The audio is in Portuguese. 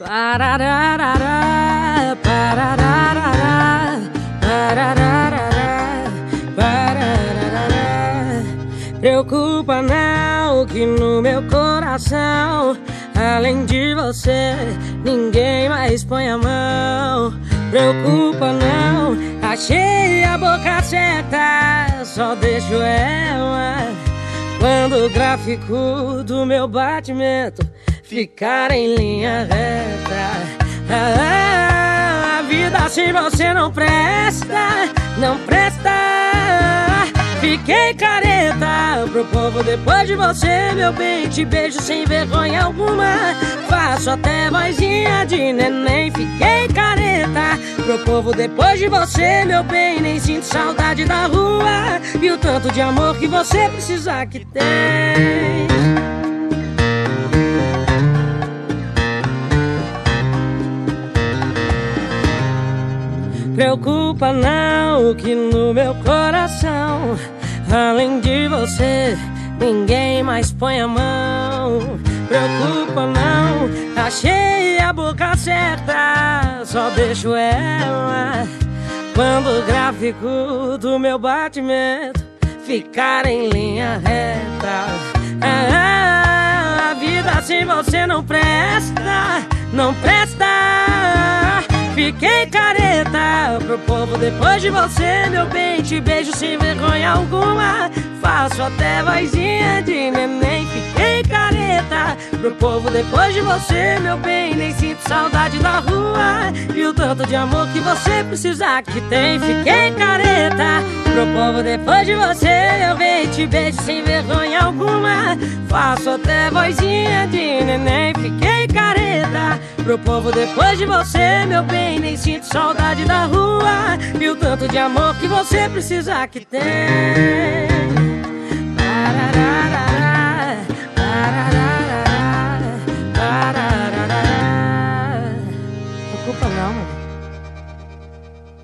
Parararara, parararara, parararara, parararara. Preocupa não que no meu coração, além de você, ninguém mais põe a mão. Preocupa não, achei a boca certa, só deixo ela quando o gráfico do meu batimento ficar em linha reta. A vida sem você não presta, não presta. Fiquei careta pro povo depois de você, meu bem. Te beijo sem vergonha alguma, faço até vozinha de neném. Fiquei careta pro povo depois de você, meu bem. Nem sinto saudade da rua e o tanto de amor que você precisa que tem. Preocupa não que no meu coração, além de você, ninguém mais põe a mão. Preocupa não, achei a boca certa, só deixo ela quando o gráfico do meu batimento ficar em linha reta. A vida sem você não presta, não presta. Fiquei careta pro povo depois de você, meu bem. Te beijo sem vergonha alguma, faço até vozinha de neném. Fiquei careta pro povo depois de você, meu bem. Nem sinto saudade da rua e o tanto de amor que você precisa que tem. Fiquei careta pro povo depois de você, meu bem. Te beijo sem vergonha alguma, faço até vozinha de neném. Fiquei careta pro povo depois de você, meu bem. Nem sinto saudade da rua e o tanto de amor que você precisa que tem.